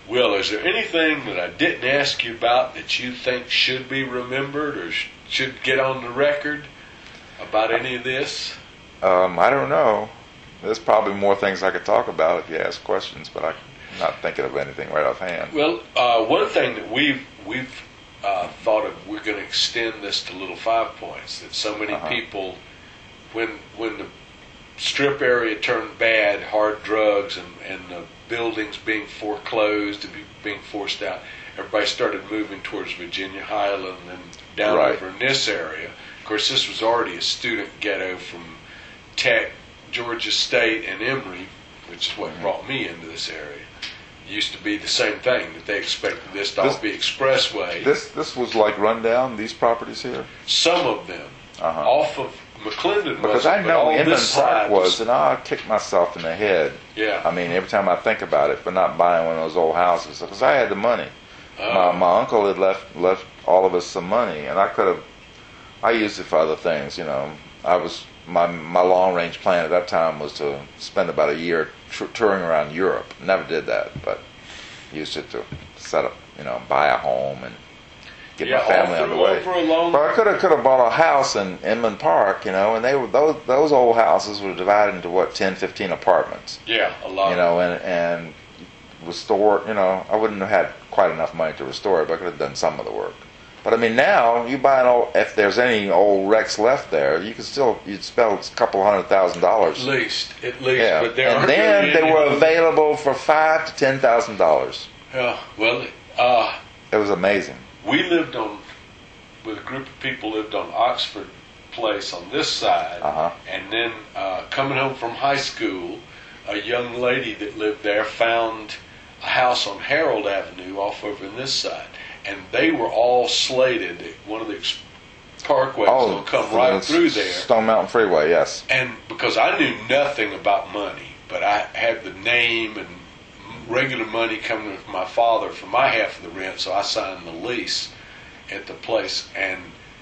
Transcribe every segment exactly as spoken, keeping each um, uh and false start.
Will, is there anything that I didn't ask you about that you think should be remembered or sh- should get on the record about any of this? Um, I don't know. There's probably more things I could talk about if you ask questions, but I'm not thinking of anything right offhand. Well, uh, one thing that we've we've uh, thought of, we're going to extend this to Little Five Points. That so many Uh-huh. people, when when the strip area turned bad, hard drugs, and, and the buildings being foreclosed and be, being forced out, everybody started moving towards Virginia Highland and down Right. over in this area. Of course, this was already a student ghetto from Tech, Georgia State, and Emory, which is what Mm-hmm. brought me into this area. It used to be the same thing, that they expected this to all This- be expressway. This this was like rundown, these properties here? Some of them. Uh-huh. Off of McClendon Because wasn't, I but know all Inman this Park side was, and I'll kick myself in the head. Yeah. I mean, every time I think about it, for not buying one of those old houses, because I had the money. Oh. My, my uncle had left left all of us some money, and I could have, I used it for other things, you know. I was, my my long range plan at that time was to spend about a year tr- touring around Europe. Never did that, but used it to set up, you know, buy a home and get Yeah, my family all on the through way. over a long- But I could have could have bought a house in Inman Park, you know, and they were those those old houses were divided into what ten, fifteen apartments, Yeah, a lot. you know, and and restore, you know, I wouldn't have had quite enough money to restore it, but I could have done some of the work. But I mean, now you buy an old, if there's any old wrecks left there, you could still you'd spend a couple hundred thousand dollars. At least, at least. Yeah, But there and aren't then really they any were of them. available for five to ten thousand dollars. Yeah, well, uh, It was amazing. we lived on, with a group of people lived on Oxford Place on this side, Uh-huh. and then uh, coming home from high school, a young lady that lived there found a house on Harold Avenue off over in this side, and they were all slated. One of the ex- parkways will come right the through there. Stone Mountain Freeway, yes. And because I knew nothing about money, but I had the name and regular money coming from my father for my half of the rent, so I signed the lease at the place, and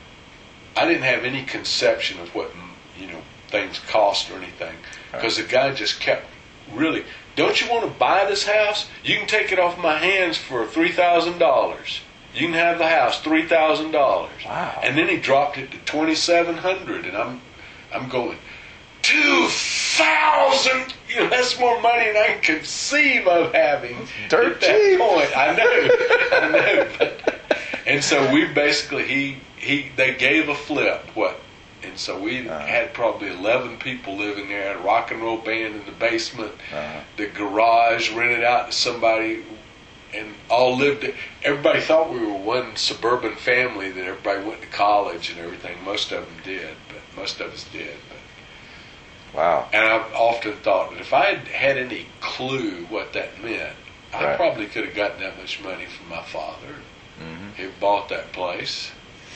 I didn't have any conception of what, you know, things cost or anything, because the guy just kept really, don't you want to buy this house? You can take it off my hands for three thousand dollars. You can have the house, three thousand dollars. Wow. And then he dropped it to twenty-seven hundred dollars, and I'm, I'm going, two thousand. You know, that's more money than I can conceive of having Dirt at that cheap. point. I know, I know. But, and so we basically he he they gave a flip. What? And so we Uh-huh. had probably eleven people living there. Had a rock and roll band in the basement. Uh-huh. The garage rented out to somebody, and all lived. Everybody thought we were one suburban family that everybody went to college and everything. Most of them did, but most of us did. But, Wow. and I've often thought that if I had had any clue what that meant, I Right. probably could have gotten that much money from my father. Mhm. He bought that place,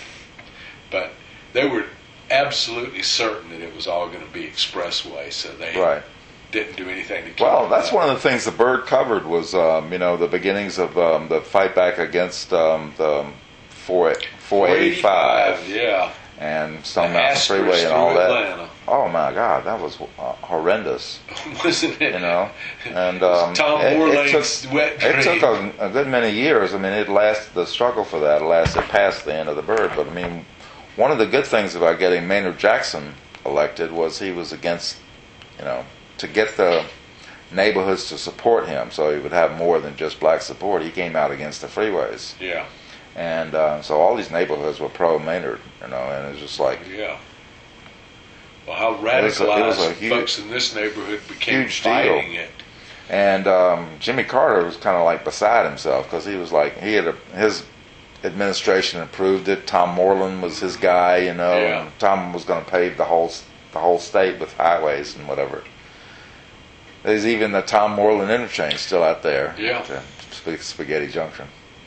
but they were absolutely certain that it was all going to be expressway, so they Right. didn't do anything to keep Well, it that's up. one of the things the Bird covered was, um, you know, the beginnings of um, the fight back against um, the four eighty-five yeah. and Stone The Mountain Astros Freeway and all through that. Atlanta. Oh my God, that was uh, horrendous. Wasn't it? You know, and um, Tom it, it Moorlane's took wet it dream. took a, a good many years. I mean, it lasted. The struggle for that lasted past the end of the Bird. But I mean, one of the good things about getting Maynard Jackson elected was he was against, you know, to get the neighborhoods to support him, so he would have more than just black support. He came out against the freeways, Yeah, and uh, so all these neighborhoods were pro Maynard. You know, and it was just like yeah. Well, how It was a- it was radicalized a huge- folks in this neighborhood became huge deal. fighting it. And um, Jimmy Carter was kind of like beside himself because he was like he had a, his administration approved it. Tom Moreland was his guy, you know. Yeah. And Tom was going to pave the whole the whole state with highways and whatever. There's even the Tom Moreland interchange still out there. Yeah. At, uh, Sp- Spaghetti Junction.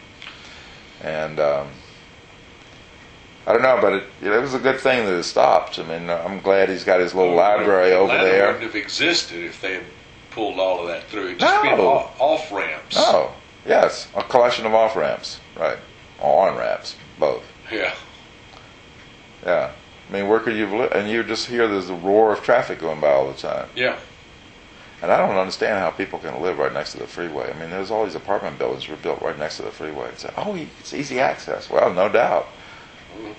And um, I don't know, but it, it was a good thing that it stopped. I mean, I'm glad he's got his little library over Atlanta there. wouldn't have existed if they had pulled all of that through. It'd just be No. off, off ramps. Oh, yes, a collection of off ramps, right, or on ramps, both. Yeah. Yeah, I mean, where could you live? And you just hear there's the roar of traffic going by all the time. Yeah. And I don't understand how people can live right next to the freeway. I mean, there's all these apartment buildings were built right next to the freeway. It's, oh, it's easy access. Well, no doubt.